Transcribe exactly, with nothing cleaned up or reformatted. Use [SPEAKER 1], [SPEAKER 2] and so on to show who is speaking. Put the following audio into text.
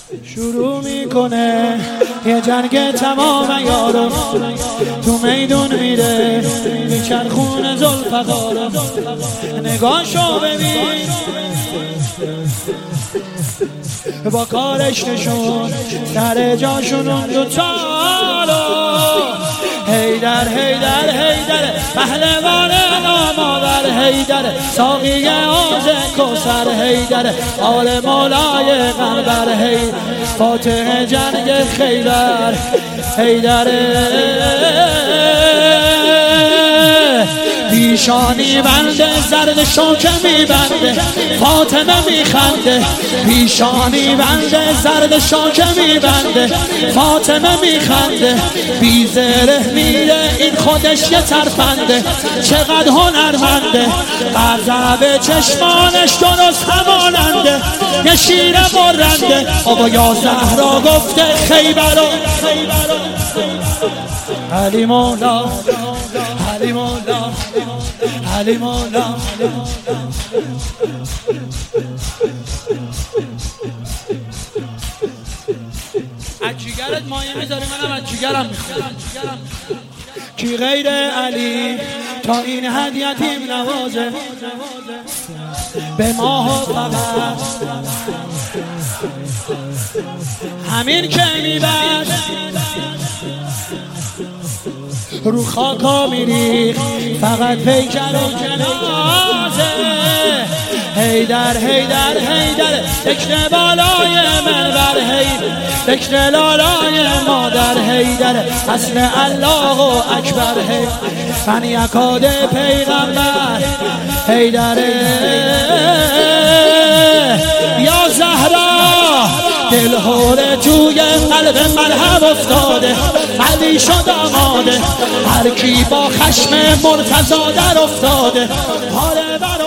[SPEAKER 1] شروع میکنه یه جنگ تمام یارو، تو میدون میره میچرخونه ذوالفقارو. نگاهشو ببین با کارش نشون در جاشون اون دوتا رو. حیدر حیدر حیدر پهلوان نامآور، حیدر ساقی حوض کوثر، حیدر آل مولای قنبر، حیدر فاتح جنگ خیبر، حیدر پیشانی بنده زرد شوکه میبنده، فاطمه میخنده. پیشانی بنده زرد شوکه میبنده، فاطمه میخنده. بی زره میره این خودش یه ترفنده، چقدر هنرمنده. غضب چشمانش درست هماننده، یه شیر برنده. آقا یا زهرا گفته خیبرو علی مولا علی مولا علی مولا. از جیگرت مایه میذاری، منم از جیگرم میخورم. کی غیر علی تا این حد یتیم نوازه، به ماه فقط همین که میبرد رو خاکا میریخ فقط پیکر و جنازه. حیدر حیدر حیدر تکن بالای منبر، حیدر تکن لالای مادر، حیدر حسن الله و اکبر، حیدر فن یکاد پیغمبر، حیدر یا زهرا دلهوره توی قلب مرهم افتاده، علی شد آماده. هر کی با خشم مرتضی در افتاده، حال بر